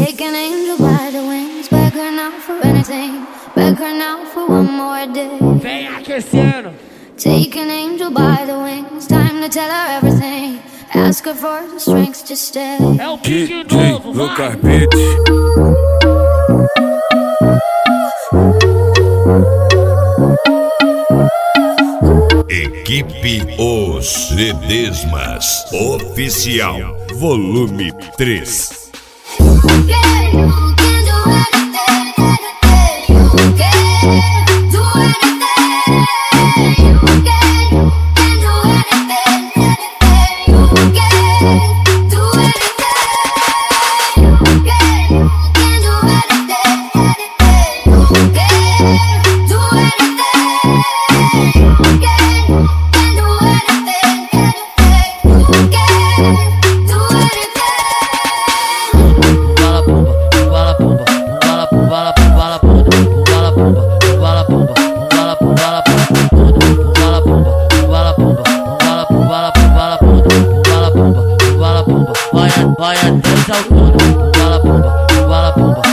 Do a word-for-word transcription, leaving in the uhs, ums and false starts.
Take an angel by the wings, beg her now for anything, beg her now for one more day. Vem aquecendo. Take an angel by the wings, time to tell her everything, ask her for the strength to stay. É o pique novo, no vai. carpete. Equipe Os Ledesmas Oficial Volume três. Vai até essa altura, bala bomba, bala bomba.